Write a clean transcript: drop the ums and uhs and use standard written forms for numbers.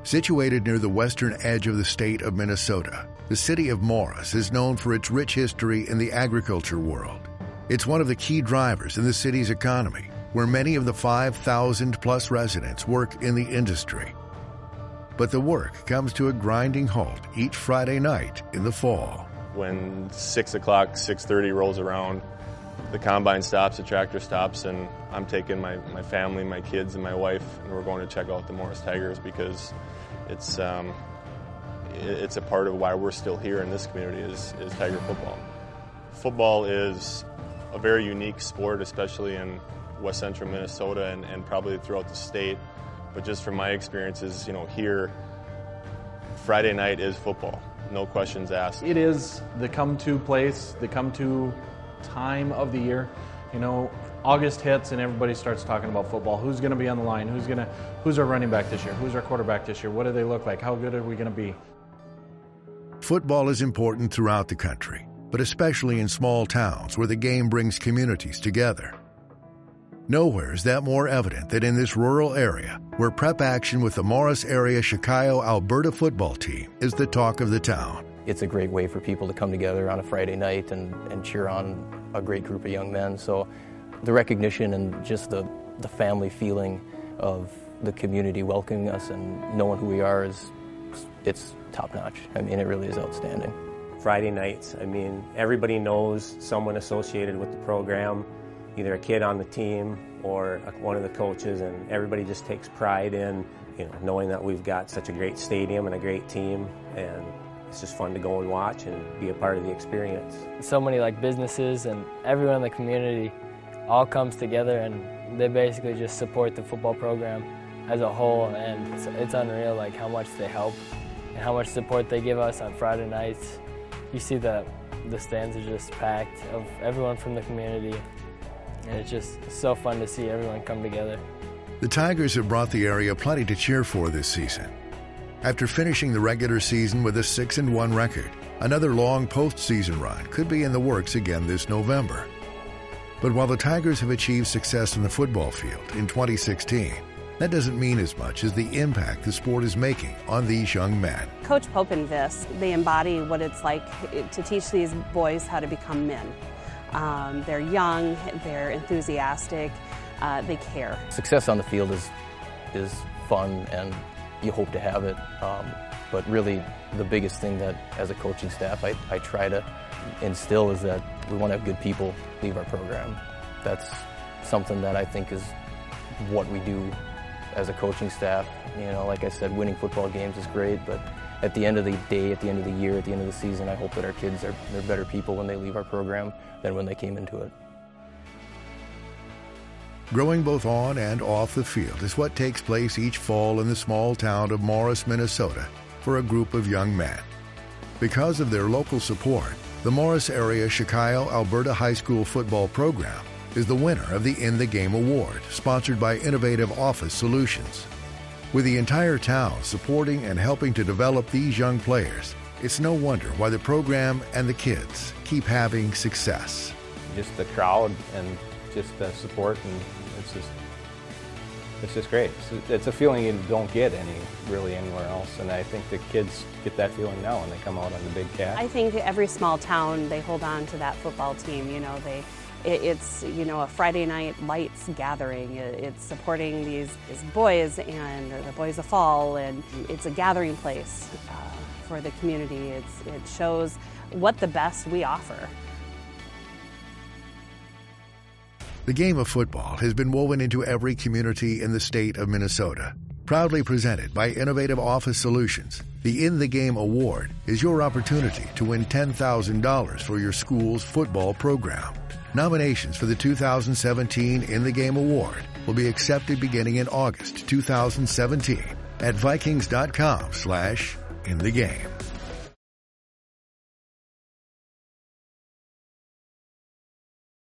Situated near the western edge of the state of Minnesota, the city of Morris is known for its rich history in the agriculture world. It's one of the key drivers in the city's economy, where many of the 5,000-plus residents work in the industry. But the work comes to a grinding halt each Friday night in the fall. When 6 o'clock, 6:30 rolls around, the combine stops, the tractor stops, and I'm taking my family, my kids, and my wife, and we're going to check out the Morris Tigers because it's a part of why we're still here in this community is Tiger football. Football is a very unique sport, especially in west central Minnesota and probably throughout the state. But just from my experiences, here, Friday night is football. No questions asked. It is the come-to place, the come-to time of the year. August hits and everybody starts talking about football. Who's going to be on the line? Who's our running back this year? Who's our quarterback this year? What do they look like? How good are we going to be? Football is important throughout the country, but especially in small towns where the game brings communities together. Nowhere is that more evident than in this rural area, where prep action with the Morris area Shikayo Alberta football team is the talk of the town. It's a great way for people to come together on a Friday night and cheer on a great group of young men. So the recognition and just the family feeling of the community welcoming us and knowing who we are it's top-notch. It really is outstanding. Friday nights, everybody knows someone associated with the program, either a kid on the team or one of the coaches, and everybody just takes pride in knowing that we've got such a great stadium and a great team, and it's just fun to go and watch and be a part of the experience. So many businesses and everyone in the community all comes together, and they basically just support the football program as a whole, and it's unreal how much they help and how much support they give us on Friday nights. You see the stands are just packed of everyone from the community, and it's just so fun to see everyone come together. The Tigers have brought the area plenty to cheer for this season. After finishing the regular season with a 6-1 record, another long postseason run could be in the works again this November. But while the Tigers have achieved success in the football field in 2016, that doesn't mean as much as the impact the sport is making on these young men. Coach Pope and Vis, they embody what it's like to teach these boys how to become men. They're young, they're enthusiastic, they care. Success on the field is fun, and you hope to have it. But really, the biggest thing that, as a coaching staff, I try to instill is that we want to have good people leave our program. That's something that I think is what we do as a coaching staff. Like I said, winning football games is great, but at the end of the day, at the end of the year, at the end of the season, I hope that our kids they're better people when they leave our program than when they came into it. Growing both on and off the field is what takes place each fall in the small town of Morris, Minnesota, for a group of young men. Because of their local support, the Morris area Shikayo Alberta High School football program is the winner of the In the Game Award, sponsored by Innovative Office Solutions. With the entire town supporting and helping to develop these young players, it's no wonder why the program and the kids keep having success. Just the crowd and just the support, and it's just great. It's a feeling you don't get really anywhere else, and I think the kids get that feeling now when they come out on the Big Cat. I think every small town, they hold on to that football team. It's a Friday night lights gathering. It's supporting these boys and the Boys of Fall, and it's a gathering place for the community. It shows what the best we offer. The game of football has been woven into every community in the state of Minnesota. Proudly presented by Innovative Office Solutions, the In the Game Award is your opportunity to win $10,000 for your school's football program. Nominations for the 2017 In the Game Award will be accepted beginning in August 2017 at Vikings.com/inthegame.